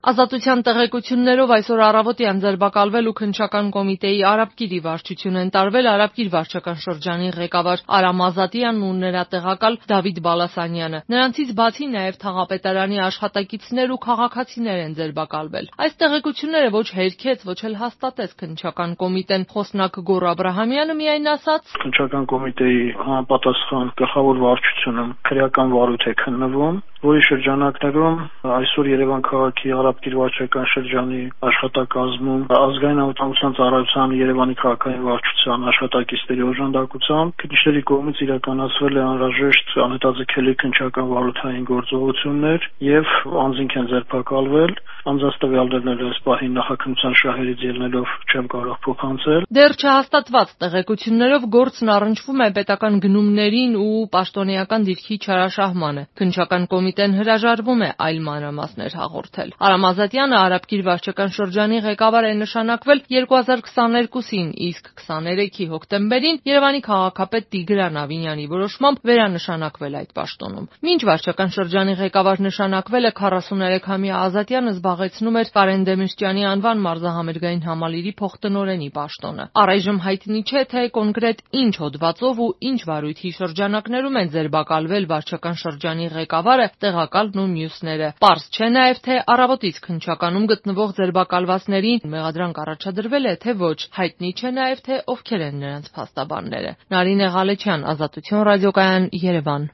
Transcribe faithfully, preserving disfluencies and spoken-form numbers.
Ազատության տեղեկություններով այսօր առավոտյան ձերբակալվել ու Քննչական կոմիտեի Արաբկիրի վարչություն են տարվել Արաբկիր վարչական շրջանի ղեկավար Արամ Ազատյանն ու նրա տեղակալ Դավիթ Բալասանյանը։ Նրանցից բացի նաև թաղապետարանի աշխատակիցներ ու քաղաքացիներ են ձերբակալվել։ Այս տեղեկությունները ոչ հերքեց, ոչ էլ հաստատեց Քննչական կոմիտեն։ Խոսնակ Գոռ Աբրահամյանը միայն ասաց. Քննչական կոմիտեի համապատասխան գլխավոր վարչությունը քրեական վարույթ է քննվում, որի շրջանակներում այսօր Երևան քաղաքի Արաբկիր վարչական շրջանի աշխատակազմում ազգային անվտանգության ծառայության Երևանի քաղաքային վարչության աշխատակիցների օժանդակությամբ քննիչների կողմից իրականացվել է անհրաժեշտ անհետաձգելի քննչական վարույթային գործողություններ եւ անձինք են ձերբակալվել։ Անձանց տվյալներն այս պահին նախաքննության շահերից ելնելով չեմ կարող փոխանցել։ Դեռ չհաստատված տեղեկություններով գործն առնչվում է պետական գնումներին ու պաշտոնեական դիրքի չարաշահմանը։ Քննչական կոմիտեն հրաժարվում է այլ մանրամասներ հաղորդել։ Արամ Ազատյանը Արաբկիր վարչական շրջանի ղեկավար է նշանակվել երկու հազար քսաներկուսին, իսկ քսաներեքի հոկտեմբերին Երևանի քաղաքապետ Տիգրան Ավինյանի որոշմամբ վերանշանակվել այդ պաշտոնում։ Մինչ վարչական շրջանի ղեկավար նշանակվել է քառասուներեքամյա Ազատյանը զբաղեցնում էր Կարեն Դեմիրճյանի անվան մարզահամերգային համալիրի փոխտնօրենի պաշտոնը։ Առայժմ հայտնի չէ, թե կոնկրետ ինչ հոդվածով ու ինչ վարույթի շրջանակներում են ձերբակալվել վարչական շրջանի ղեկավարը, տեղակալն ու մյուսները։ Պարզ չէ նաև, թե առավոտից Քննչականում գտնվող ձերբակալվածներին մեղադրանք առաջադրվել է, թե ոչ։ Հայտնի չէ նաև, թե ովքեր են նրանց փաստաբանները։ Նարինե Ղալեչյան, Ազատություն ռադիոկայան, Երևան։